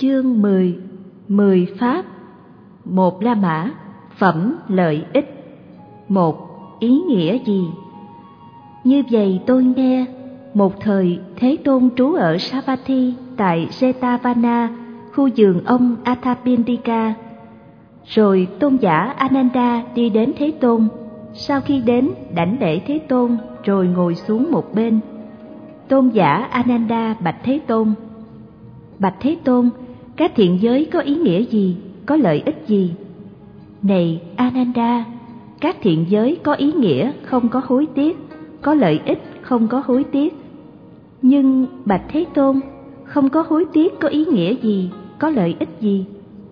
Chương 10. 10 pháp. Một La Mã. Phẩm lợi ích. 1. Ý nghĩa gì? Như vậy tôi nghe, một thời Thế Tôn trú ở Savatthi tại Jetavana, khu vườn ông Athapindika. Rồi tôn giả Ananda đi đến Thế Tôn. Sau khi đến, đảnh lễ Thế Tôn rồi ngồi xuống một bên. Tôn giả Ananda bạch Thế Tôn: Bạch Thế Tôn, các thiện giới có ý nghĩa gì, có lợi ích gì? Này Ananda, các thiện giới có ý nghĩa không có hối tiếc, có lợi ích không có hối tiếc. Nhưng bạch Thế Tôn, không có hối tiếc có ý nghĩa gì, có lợi ích gì?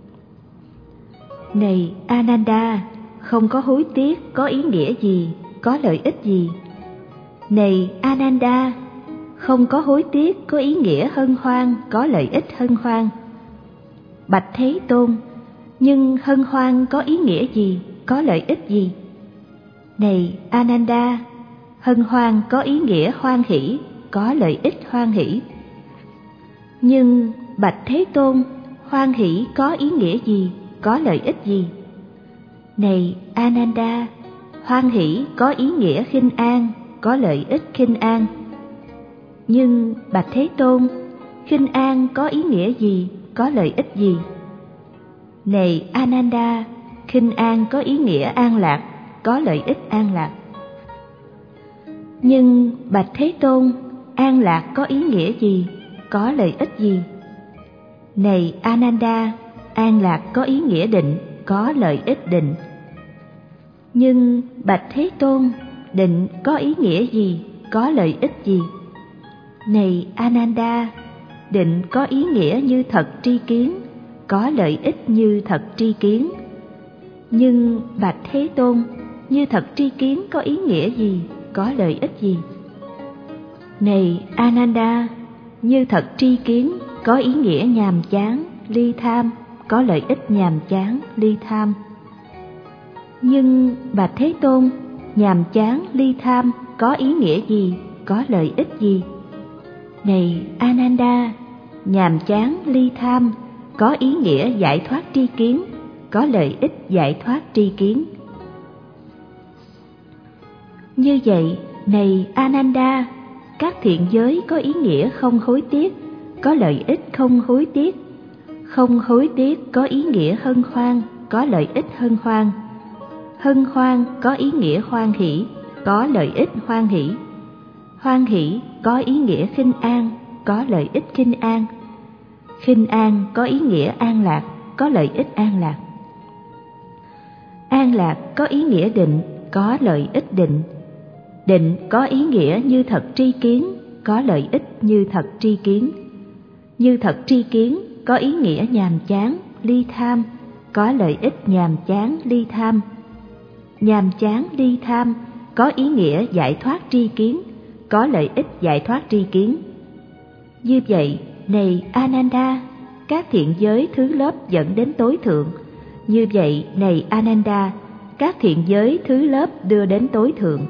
Này Ananda, không có hối tiếc có ý nghĩa gì, có lợi ích gì? Này Ananda, không có hối tiếc có ý nghĩa hân hoan, có lợi ích hân hoan. Bạch Thế Tôn, nhưng hân hoan có ý nghĩa gì, có lợi ích gì? Này Ananda, hân hoan có ý nghĩa hoan hỷ, có lợi ích hoan hỷ. Nhưng bạch Thế Tôn, hoan hỷ có ý nghĩa gì, có lợi ích gì? Này Ananda, hoan hỷ có ý nghĩa khinh an, có lợi ích khinh an. Nhưng bạch Thế Tôn, khinh an có ý nghĩa gì, có lợi ích gì? Này Ananda, khinh an có ý nghĩa an lạc, có lợi ích an lạc. Nhưng bạch Thế Tôn, an lạc có ý nghĩa gì, có lợi ích gì? Này Ananda, an lạc có ý nghĩa định, có lợi ích định. Nhưng bạch Thế Tôn, định có ý nghĩa gì, có lợi ích gì? Này Ananda, định có ý nghĩa như thật tri kiến, có lợi ích như thật tri kiến. Nhưng bạch Thế Tôn, như thật tri kiến có ý nghĩa gì, có lợi ích gì? Này Ananda, như thật tri kiến có ý nghĩa nhàm chán, ly tham, có lợi ích nhàm chán, ly tham. Nhưng bạch Thế Tôn, nhàm chán, ly tham có ý nghĩa gì, có lợi ích gì? Này Ananda, nhàm chán, ly tham có ý nghĩa giải thoát tri kiến, có lợi ích giải thoát tri kiến. Như vậy, này Ananda, các thiện giới có ý nghĩa không hối tiếc, có lợi ích không hối tiếc. Không hối tiếc có ý nghĩa hân hoan, có lợi ích hân hoan. Hân hoan có ý nghĩa hoan hỷ, có lợi ích hoan hỷ. Hoan hỷ có ý nghĩa khinh an, có lợi ích khinh an. Khinh an có ý nghĩa an lạc, có lợi ích an lạc. An lạc có ý nghĩa định, có lợi ích định. Định có ý nghĩa như thật tri kiến, có lợi ích như thật tri kiến. Như thật tri kiến có ý nghĩa nhàm chán, ly tham, có lợi ích nhàm chán, ly tham. Nhàm chán, ly tham có ý nghĩa giải thoát tri kiến, có lợi ích giải thoát tri kiến. Như vậy, này Ananda, các thiện giới thứ lớp dẫn đến tối thượng. Như vậy, này Ananda, các thiện giới thứ lớp đưa đến tối thượng.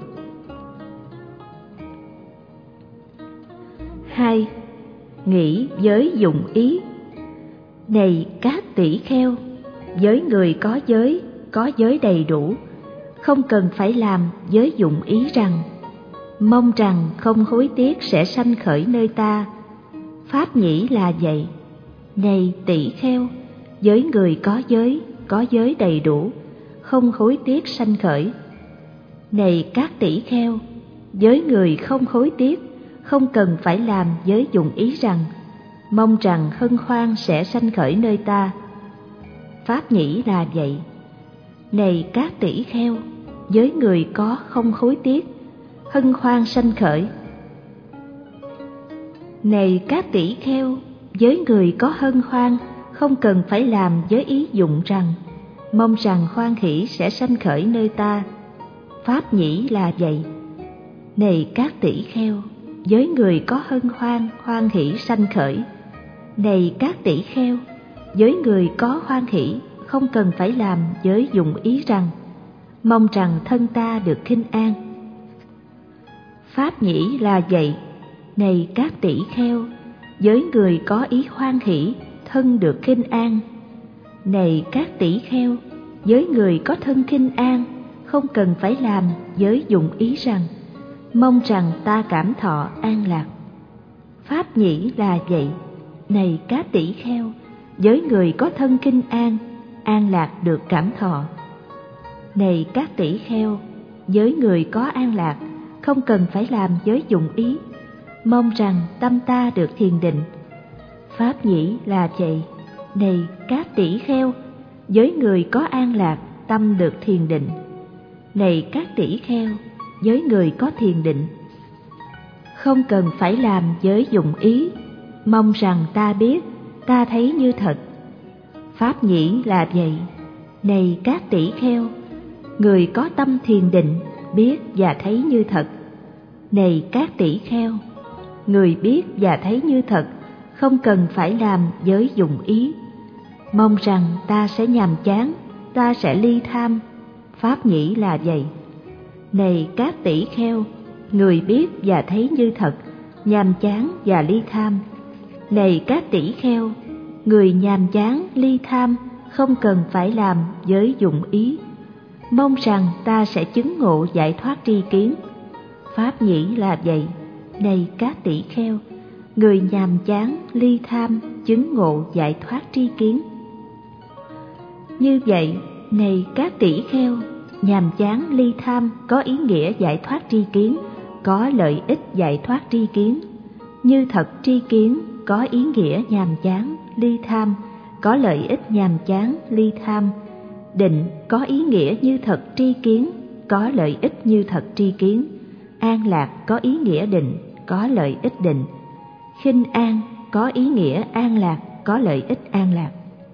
2. Nghĩ giới dụng ý. Này các tỷ kheo, với người có giới đầy đủ, không cần phải làm giới dụng ý rằng mong rằng không hối tiếc sẽ sanh khởi nơi ta. Pháp nhĩ là vậy. Này tỷ kheo, với người có giới đầy đủ, không hối tiếc sanh khởi. Này các tỷ kheo, với người không hối tiếc, không cần phải làm giới dụng ý rằng mong rằng hân hoan sẽ sanh khởi nơi ta. Pháp nhĩ là vậy. Này các tỷ kheo, với người có không hối tiếc, hân hoan sanh khởi. Này các tỷ kheo, với người có hân hoan, không cần phải làm giới ý dụng rằng mong rằng hoan hỷ sẽ sanh khởi nơi ta. Pháp nhĩ là vậy. Này các tỷ kheo, với người có hân hoan, hoan hỷ sanh khởi. Này các tỷ kheo, với người có hoan hỷ, không cần phải làm giới dụng ý rằng mong rằng thân ta được khinh an. Pháp nhĩ là vậy. Này các tỷ kheo, với người có ý hoan hỷ, thân được khinh an. Này các tỷ kheo, với người có thân khinh an, không cần phải làm với dụng ý rằng mong rằng ta cảm thọ an lạc. Pháp nhĩ là vậy. Này các tỷ kheo, với người có thân khinh an, an lạc được cảm thọ. Này các tỷ kheo, với người có an lạc, không cần phải làm với dụng ý, mong rằng tâm ta được thiền định. Pháp nhĩ là vậy. Này các tỷ kheo, với người có an lạc, tâm được thiền định. Này các tỷ kheo, với người có thiền định, không cần phải làm với dụng ý, mong rằng ta biết, ta thấy như thật. Pháp nhĩ là vậy. Này các tỷ kheo, người có tâm thiền định, biết và thấy như thật. Này các tỷ kheo, người biết và thấy như thật, không cần phải làm với dụng ý, mong rằng ta sẽ nhàm chán, ta sẽ ly tham. Pháp nhĩ là vậy. Này các tỷ kheo, người biết và thấy như thật, nhàm chán và ly tham. Này các tỷ kheo, người nhàm chán ly tham, không cần phải làm với dụng ý, mong rằng ta sẽ chứng ngộ giải thoát tri kiến. Pháp nhĩ là vậy. Này các tỷ kheo, người nhàm chán ly tham, chứng ngộ giải thoát tri kiến. Như vậy, này các tỷ kheo, nhàm chán ly tham có ý nghĩa giải thoát tri kiến, có lợi ích giải thoát tri kiến. Như thật tri kiến có ý nghĩa nhàm chán ly tham, có lợi ích nhàm chán ly tham. Định có ý nghĩa như thật tri kiến, có lợi ích như thật tri kiến. An lạc có ý nghĩa định, có lợi ích định. Khinh an có ý nghĩa an lạc, có lợi ích an lạc.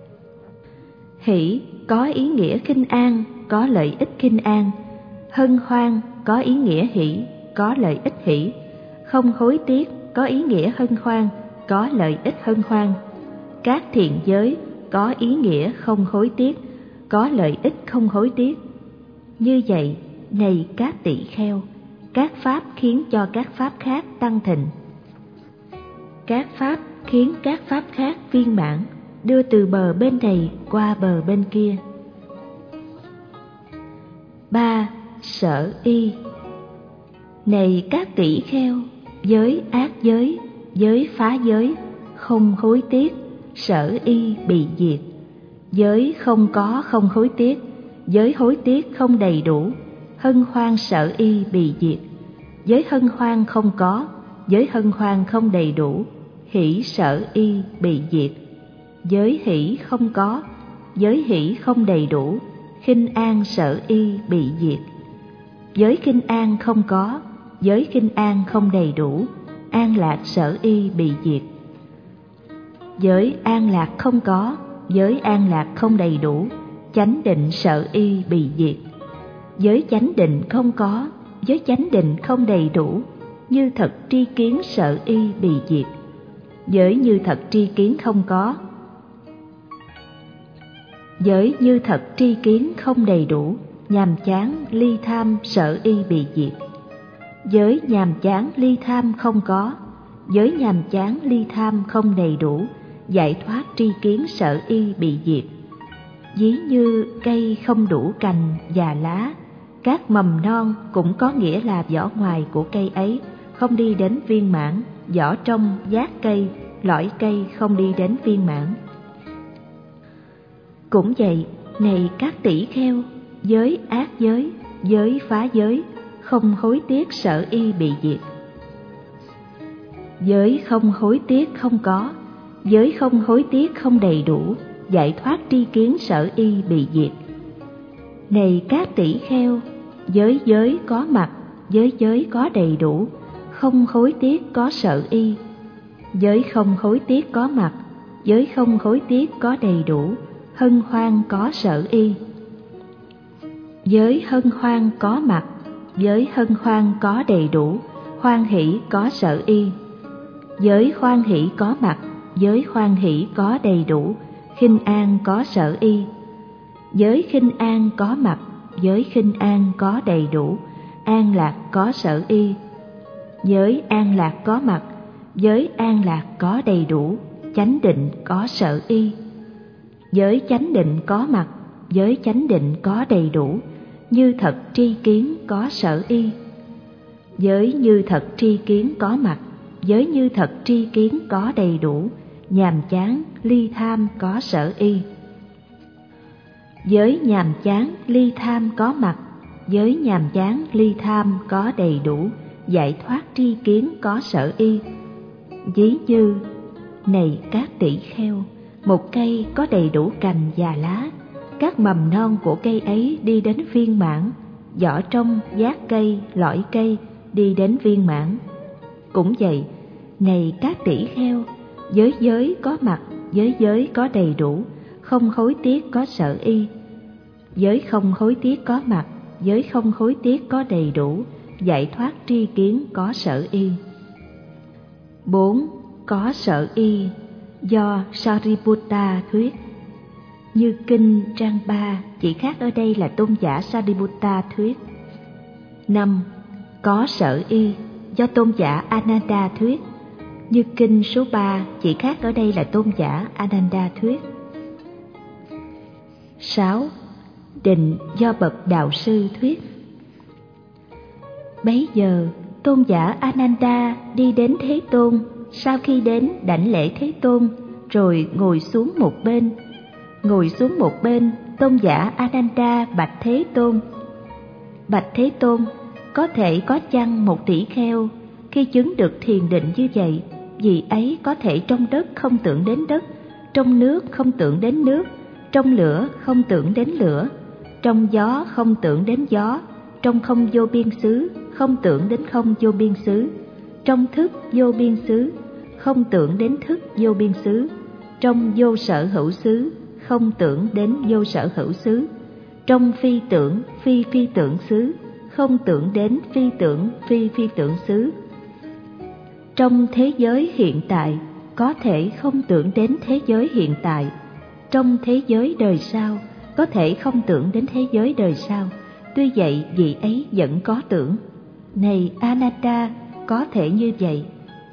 Hỷ có ý nghĩa khinh an, có lợi ích khinh an. Hân hoan có ý nghĩa hỷ, có lợi ích hỷ. Không hối tiếc có ý nghĩa hân hoan, có lợi ích hân hoan. Các thiện giới có ý nghĩa không hối tiếc, có lợi ích không hối tiếc. Như vậy, này các tỷ kheo, các pháp khiến cho các pháp khác tăng thịnh. Các pháp khiến các pháp khác viên mãn, đưa từ bờ bên này qua bờ bên kia. 3. Sở y. Này các tỷ kheo, giới ác giới, giới phá giới, không hối tiếc, sở y bị diệt. Giới không có không hối tiếc, giới hối tiếc không đầy đủ, hân hoan sở y bị diệt. Giới hân hoan không có, giới hân hoan không đầy đủ, hỷ sở y bị diệt. Giới hỷ không có, giới hỷ không đầy đủ, khinh an sở y bị diệt. Giới khinh an không có, giới khinh an không đầy đủ, an lạc sở y bị diệt. Giới an lạc không có, giới an lạc không đầy đủ, chánh định sở y bị diệt. Giới chánh định không có, giới chánh định không đầy đủ, như thật tri kiến sở y bị diệt. Giới như thật tri kiến không có, giới như thật tri kiến không đầy đủ, nhàm chán ly tham sở y bị diệt. Giới nhàm chán ly tham không có, giới nhàm chán ly tham không đầy đủ, giải thoát tri kiến sở y bị diệt. Ví như cây không đủ cành và lá, các mầm non cũng có nghĩa là vỏ ngoài của cây ấy không đi đến viên mãn, vỏ trong, giác cây, lõi cây không đi đến viên mãn. Cũng vậy, này các tỷ kheo, giới ác giới, giới phá giới, không hối tiếc sở y bị diệt. Giới không hối tiếc không có, giới không hối tiếc không đầy đủ, giải thoát tri kiến sở y bị diệt. Này các tỷ kheo, giới giới có mặt, giới giới có đầy đủ, không hối tiếc có sở y. Giới không hối tiếc có mặt, giới không hối tiếc có đầy đủ, hân hoan có sở y. Giới hân hoan có mặt, giới hân hoan có đầy đủ, hoan hỷ có sở y. Giới hoan hỷ có mặt, giới hoan hỷ có đầy đủ, khinh an có sở y. Giới khinh an có mặt, giới khinh an có đầy đủ, an lạc có sở y. Giới an lạc có mặt, giới an lạc có đầy đủ, chánh định có sở y. Giới chánh định có mặt, giới chánh định có đầy đủ, như thật tri kiến có sở y. Giới như thật tri kiến có mặt, giới như thật tri kiến có đầy đủ, nhàm chán ly tham có sở y. Giới nhàm chán ly tham có mặt, giới nhàm chán ly tham có đầy đủ, giải thoát tri kiến có sở y. Ví như: này các tỷ kheo, một cây có đầy đủ cành và lá, các mầm non của cây ấy đi đến viên mãn, vỏ trong, giác cây, lõi cây đi đến viên mãn. Cũng vậy, này các tỷ kheo, giới giới có mặt, giới giới có đầy đủ, không hối tiếc có sở y. Giới không hối tiếc có mặt, giới không hối tiếc có đầy đủ, giải thoát tri kiến có sở y. 4. Có sở y do Sariputta thuyết. Như kinh trang 3, chỉ khác ở đây là tôn giả Sariputta thuyết. 5. Có sở y do tôn giả Ananda thuyết. Như kinh số 3, chỉ khác ở đây là tôn giả Ananda thuyết. 6. Định do bậc đạo sư thuyết. Bấy giờ tôn giả Ananda đi đến Thế Tôn, sau khi đến đảnh lễ Thế Tôn rồi ngồi xuống một bên. Ngồi xuống một bên, tôn giả Ananda bạch Thế Tôn: bạch Thế Tôn, có thể có chăng một tỷ kheo khi chứng được thiền định như vậy, vì ấy có thể trong đất không tưởng đến đất, trong nước không tưởng đến nước, trong lửa không tưởng đến lửa, trong gió không tưởng đến gió, trong không vô biên xứ không tưởng đến không vô biên xứ, trong thức vô biên xứ không tưởng đến thức vô biên xứ, trong vô sở hữu xứ không tưởng đến vô sở hữu xứ, trong phi tưởng phi phi tưởng xứ không tưởng đến phi tưởng phi phi tưởng xứ. Trong thế giới hiện tại có thể không tưởng đến thế giới hiện tại, trong thế giới đời sau có thể không tưởng đến thế giới đời sau, tuy vậy vị ấy vẫn có tưởng. Này Ananda, có thể như vậy.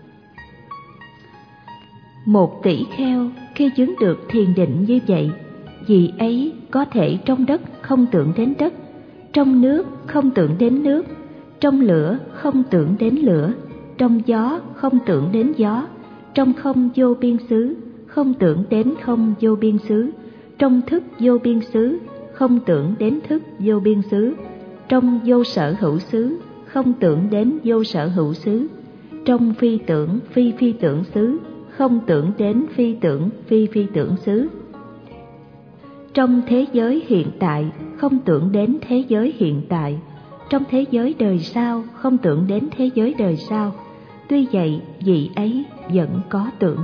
Một tỷ kheo khi chứng được thiền định như vậy, vị ấy có thể trong đất không tưởng đến đất, trong nước không tưởng đến nước, trong lửa không tưởng đến lửa, trong gió không tưởng đến gió, trong không vô biên xứ không tưởng đến không vô biên xứ, trong thức vô biên xứ không tưởng đến thức vô biên xứ, trong vô sở hữu xứ không tưởng đến vô sở hữu xứ, trong phi tưởng phi phi tưởng xứ không tưởng đến phi tưởng phi phi tưởng xứ. Trong thế giới hiện tại không tưởng đến thế giới hiện tại, trong thế giới đời sau không tưởng đến thế giới đời sau, tuy vậy vị ấy vẫn có tưởng.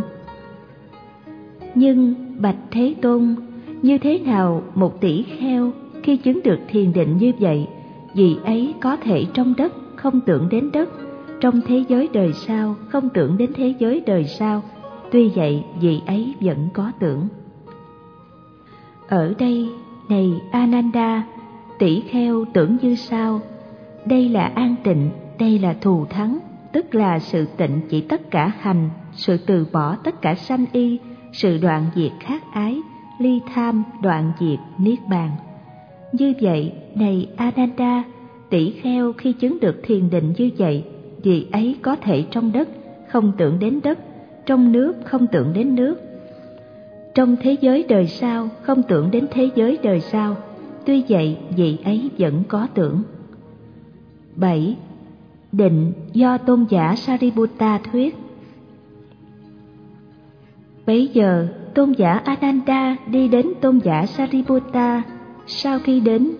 Nhưng bạch Thế Tôn, như thế nào một tỷ kheo khi chứng được thiền định như vậy, vị ấy có thể trong đất không tưởng đến đất, trong thế giới đời sau không tưởng đến thế giới đời sau, tuy vậy vị ấy vẫn có tưởng. Ở đây, này Ananda, tỷ kheo tưởng như sau: đây là an tịnh, đây là thù thắng, tức là sự tịnh chỉ tất cả hành, sự từ bỏ tất cả sanh y, sự đoạn diệt khát ái, ly tham đoạn diệt niết bàn. Như vậy, này Ananda, tỷ kheo khi chứng được thiền định như vậy, vị ấy có thể trong đất không tưởng đến đất, trong nước không tưởng đến nước, trong thế giới đời sau không tưởng đến thế giới đời sau, tuy vậy vị ấy vẫn có tưởng. 7. Định do tôn giả Sariputta thuyết. Bấy giờ tôn giả Ananda đi đến tôn giả Sariputta, sau khi đến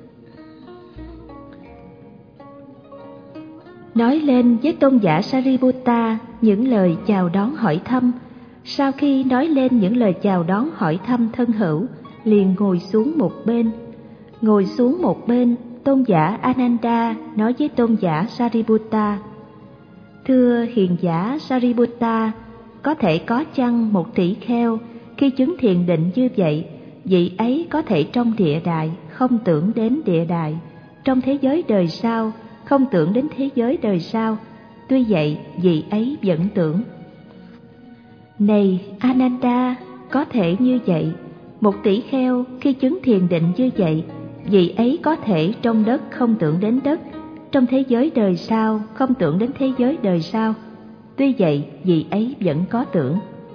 nói lên với tôn giả Sariputta những lời chào đón hỏi thăm. Sau khi nói lên những lời chào đón hỏi thăm thân hữu, liền ngồi xuống một bên. Ngồi xuống một bên, tôn giả Ananda nói với tôn giả Sariputta: thưa hiền giả Sariputta, có thể có chăng một tỷ kheo khi chứng thiền định như vậy, vị ấy có thể trong địa đại không tưởng đến địa đại, trong thế giới đời sau không tưởng đến thế giới đời sau, tuy vậy vị ấy vẫn tưởng. Này Ananda, có thể như vậy. Một tỷ kheo khi chứng thiền định như vậy, vị ấy có thể trong đất không tưởng đến đất, trong thế giới đời sau không tưởng đến thế giới đời sau. Tuy vậy, vị ấy vẫn có tưởng.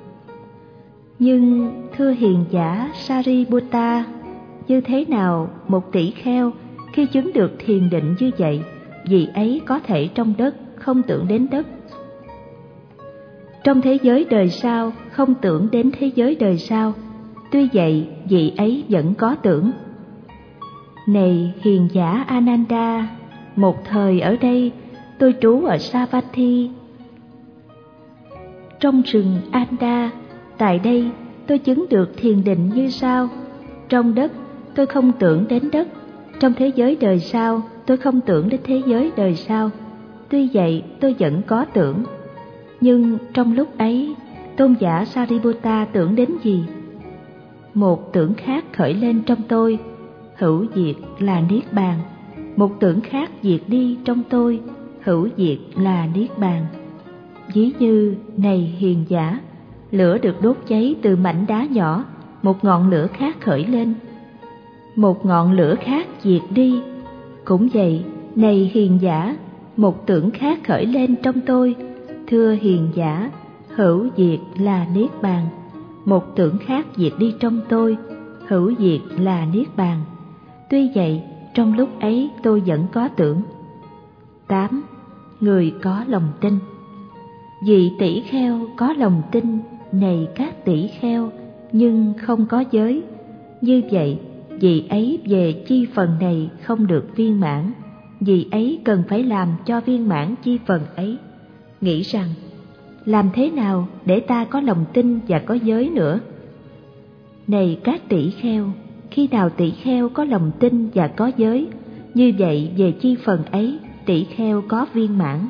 Nhưng thưa hiền giả Sariputta, như thế nào một tỷ kheo khi chứng được thiền định như vậy, vị ấy có thể trong đất không tưởng đến đất, trong thế giới đời sau không tưởng đến thế giới đời sau? Tuy vậy, vị ấy vẫn có tưởng. Này hiền giả Ananda, một thời ở đây tôi trú ở Savatthi, trong rừng Anda. Tại đây tôi chứng được thiền định như sau: trong đất tôi không tưởng đến đất, trong thế giới đời sau tôi không tưởng đến thế giới đời sau. Tuy vậy tôi vẫn có tưởng. Nhưng trong lúc ấy, tôn giả Sariputta tưởng đến gì? Một tưởng khác khởi lên trong tôi, hữu diệt là niết bàn. Một tưởng khác diệt đi trong tôi, hữu diệt là niết bàn. Ví như, này hiền giả, lửa được đốt cháy từ mảnh đá nhỏ, một ngọn lửa khác khởi lên, một ngọn lửa khác diệt đi. Cũng vậy, này hiền giả, một tưởng khác khởi lên trong tôi, thưa hiền giả, hữu diệt là niết bàn. Một tưởng khác diệt đi trong tôi, hữu diệt là niết bàn. Tuy vậy, trong lúc ấy tôi vẫn có tưởng. 8. Người có lòng tin. Vị tỷ kheo có lòng tin, này các tỷ kheo, nhưng không có giới. Như vậy, vị ấy về chi phần này không được viên mãn. Vị ấy cần phải làm cho viên mãn chi phần ấy. Nghĩ rằng, làm thế nào để ta có lòng tin và có giới nữa? Này các tỷ kheo, khi nào tỷ kheo có lòng tin và có giới, như vậy về chi phần ấy tỷ kheo có viên mãn.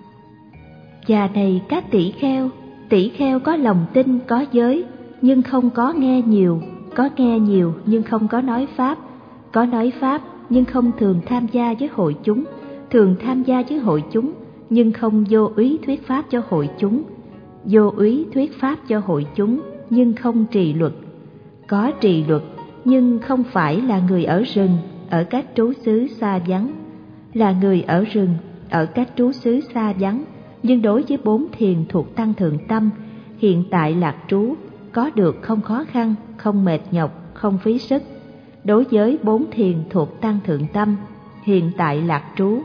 Và này các tỷ kheo có lòng tin có giới, nhưng không có nghe nhiều, có nghe nhiều nhưng không có nói pháp, có nói pháp nhưng không thường tham gia với hội chúng, thường tham gia với hội chúng nhưng không vô úy thuyết pháp cho hội chúng, vô úy thuyết pháp cho hội chúng nhưng không trì luật, có trì luật nhưng không phải là người ở rừng, ở các trú xứ xa vắng, là người ở rừng, ở các trú xứ xa vắng, nhưng đối với 4 thiền thuộc tăng thượng tâm, hiện tại lạc trú, có được không khó khăn, không mệt nhọc, không phí sức. Đối với 4 thiền thuộc tăng thượng tâm, hiện tại lạc trú,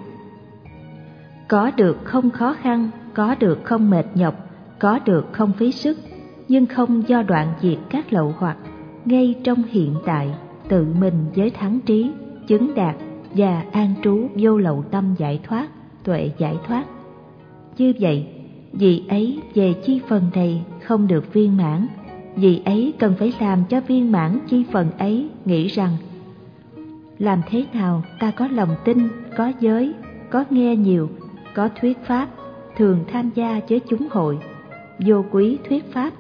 có được không khó khăn, có được không mệt nhọc, có được không phí sức, nhưng không do đoạn diệt các lậu hoặc, ngay trong hiện tại, tự mình với thắng trí, chứng đạt và an trú vô lậu tâm giải thoát, tuệ giải thoát. Như vậy, vị ấy về chi phần này không được viên mãn. Vị ấy cần phải làm cho viên mãn chi phần ấy, nghĩ rằng, làm thế nào ta có lòng tin, có giới, có nghe nhiều, có thuyết pháp, thường tham gia với chúng hội, vô quý thuyết pháp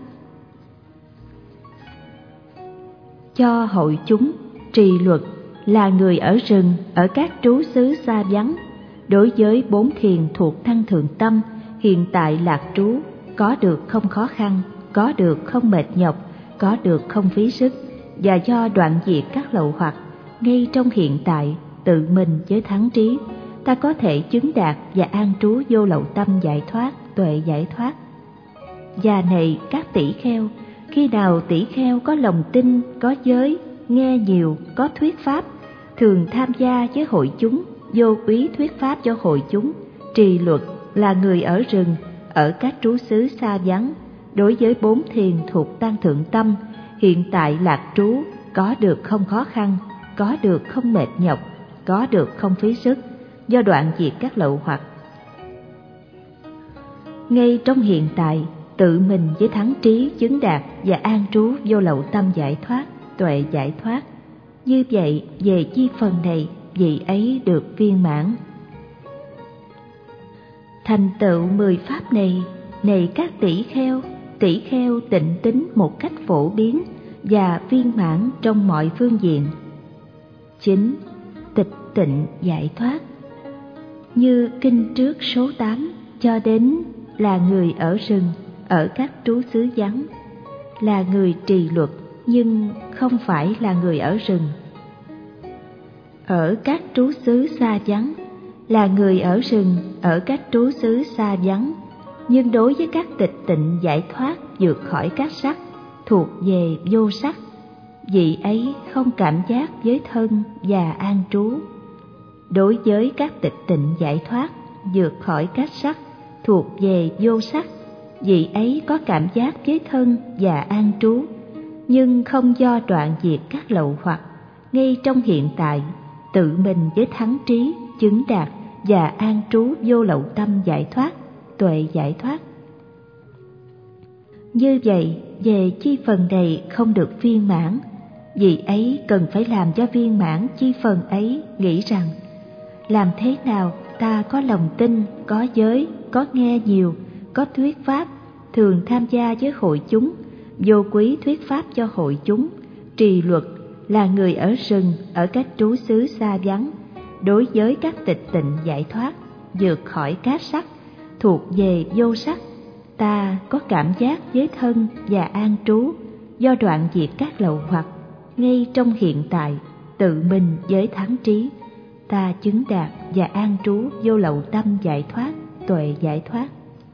cho hội chúng, trì luật, là người ở rừng, ở các trú xứ xa vắng. Đối với 4 thiền thuộc tăng thượng tâm, hiện tại lạc trú, có được không khó khăn, có được không mệt nhọc, có được không phí sức, và do đoạn diệt các lậu hoặc, ngay trong hiện tại, tự mình với thắng trí, ta có thể chứng đạt và an trú vô lậu tâm giải thoát, tuệ giải thoát. Và này các tỷ kheo, khi nào tỷ kheo có lòng tin, có giới, nghe nhiều, có thuyết pháp, thường tham gia với hội chúng, vô úy thuyết pháp cho hội chúng, trì luật, là người ở rừng, ở các trú xứ xa vắng. Đối với 4 thiền thuộc tăng thượng tâm, hiện tại lạc trú, có được không khó khăn, có được không mệt nhọc, có được không phí sức, do đoạn diệt các lậu hoặc. Ngay trong hiện tại, tự mình với thắng trí chứng đạt và an trú vô lậu tâm giải thoát, tuệ giải thoát. Như vậy, về chi phần này, vị ấy được viên mãn. Thành tựu 10 pháp này, này các tỷ kheo tịnh tín một cách phổ biến và viên mãn trong mọi phương diện. 9. Tịch tịnh giải thoát. Như kinh trước số 8 cho đến là người ở rừng, ở các trú xứ vắng, là người trì luật nhưng không phải là người ở rừng. Ở các trú xứ xa vắng, là người ở rừng ở các trú xứ xa vắng, nhưng đối với các tịch tịnh giải thoát vượt khỏi các sắc, thuộc về vô sắc, vị ấy không cảm giác với thân và an trú. Đối với các tịch tịnh giải thoát vượt khỏi các sắc, thuộc về vô sắc, vị ấy có cảm giác với thân và an trú, nhưng không do đoạn diệt các lậu hoặc, ngay trong hiện tại, tự mình với thắng trí, chứng đạt và an trú vô lậu tâm giải thoát, tuệ giải thoát. Như vậy, về chi phần này không được viên mãn, vì ấy cần phải làm cho viên mãn chi phần ấy, nghĩ rằng làm thế nào ta có lòng tin, có giới, có nghe nhiều, có thuyết pháp, thường tham gia với hội chúng, vô quý thuyết pháp cho hội chúng, trì luật, là người ở rừng ở các trú xứ xa vắng, đối với các tịch tịnh giải thoát vượt khỏi các sắc, thuộc về vô sắc, ta có cảm giác với thân và an trú, do đoạn diệt các lậu hoặc, ngay trong hiện tại, tự mình với thắng trí, ta chứng đạt và an trú vô lậu tâm giải thoát, tuệ giải thoát.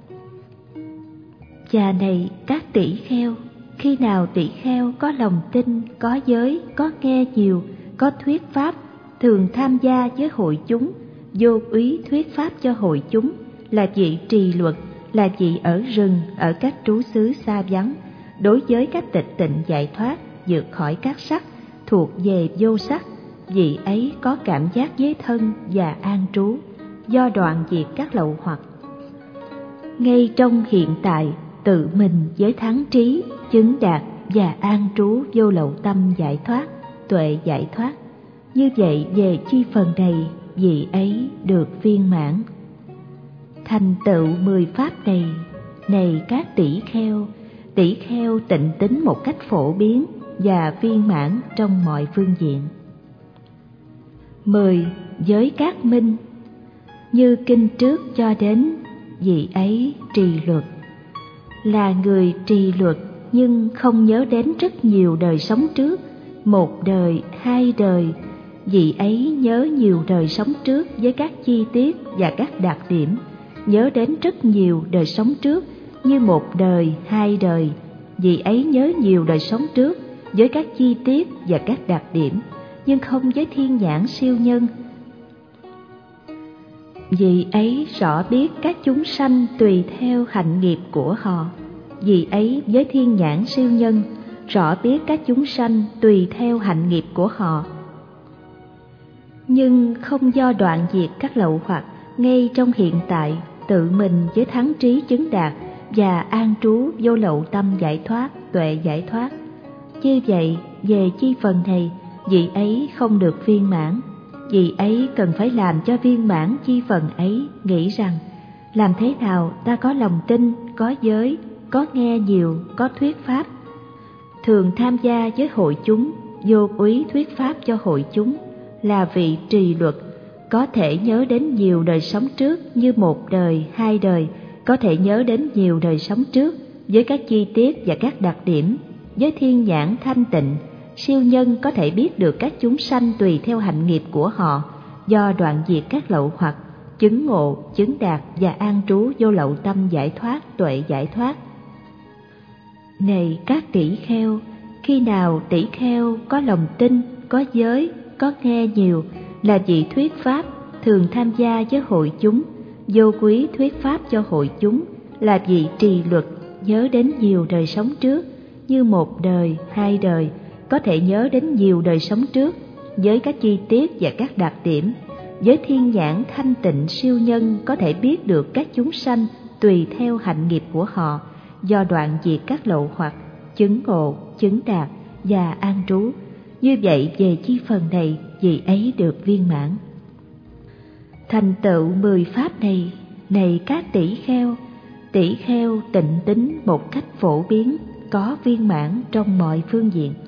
Và này các tỷ kheo, khi nào tỷ kheo có lòng tin, có giới, có nghe nhiều, có thuyết pháp, thường tham gia với hội chúng, vô úy thuyết pháp cho hội chúng, là vị trì luật, là vị ở rừng ở các trú xứ xa vắng, đối với các tịch tịnh giải thoát vượt khỏi các sắc, thuộc về vô sắc, vị ấy có cảm giác với thân và an trú, do đoạn diệt các lậu hoặc, ngay trong hiện tại, tự mình với thắng trí, chứng đạt và an trú vô lậu tâm giải thoát, tuệ giải thoát. Như vậy về chi phần này, vị ấy được viên mãn. Thành tựu 10 pháp này, này các tỷ kheo tịnh tín một cách phổ biến và viên mãn trong mọi phương diện. 10. Giới các minh. Như kinh trước cho đến, vị ấy trì luật, là người trì luật nhưng không nhớ đến rất nhiều đời sống trước, một đời, hai đời, vị ấy nhớ nhiều đời sống trước với các chi tiết và các đặc điểm, nhớ đến rất nhiều đời sống trước như một đời, hai đời, vị ấy nhớ nhiều đời sống trước với các chi tiết và các đặc điểm, nhưng không với thiên nhãn siêu nhân. Vị ấy rõ biết các chúng sanh tùy theo hạnh nghiệp của họ. Vị ấy với thiên nhãn siêu nhân rõ biết các chúng sanh tùy theo hạnh nghiệp của họ, nhưng không do đoạn diệt các lậu hoặc, ngay trong hiện tại, tự mình với thắng trí chứng đạt và an trú vô lậu tâm giải thoát, tuệ giải thoát. Như vậy, về chi phần này, vị ấy không được viên mãn. Vị ấy cần phải làm cho viên mãn chi phần ấy, nghĩ rằng làm thế nào ta có lòng tin, có giới, có nghe nhiều, có thuyết pháp, thường tham gia với hội chúng, vô úy thuyết pháp cho hội chúng, là vị trì luật, có thể nhớ đến nhiều đời sống trước như một đời, hai đời, có thể nhớ đến nhiều đời sống trước với các chi tiết và các đặc điểm, với thiên nhãn thanh tịnh, siêu nhân có thể biết được các chúng sanh tùy theo hạnh nghiệp của họ, do đoạn diệt các lậu hoặc, chứng ngộ, chứng đạt và an trú vô lậu tâm giải thoát, tuệ giải thoát. Này các tỷ kheo, khi nào tỷ kheo có lòng tin, có giới, có nghe nhiều, là vị thuyết pháp, thường tham gia với hội chúng, vô quý thuyết pháp cho hội chúng, là vị trì luật, nhớ đến nhiều đời sống trước như một đời, hai đời, có thể nhớ đến nhiều đời sống trước với các chi tiết và các đặc điểm, với thiên nhãn thanh tịnh siêu nhân có thể biết được các chúng sanh tùy theo hạnh nghiệp của họ, do đoạn diệt các lậu hoặc, chứng ngộ, chứng đạt và an trú. Như vậy về chi phần này, vị ấy được viên mãn. Thành tựu 10 pháp này, này các tỷ kheo tịnh tín một cách phổ biến, có viên mãn trong mọi phương diện.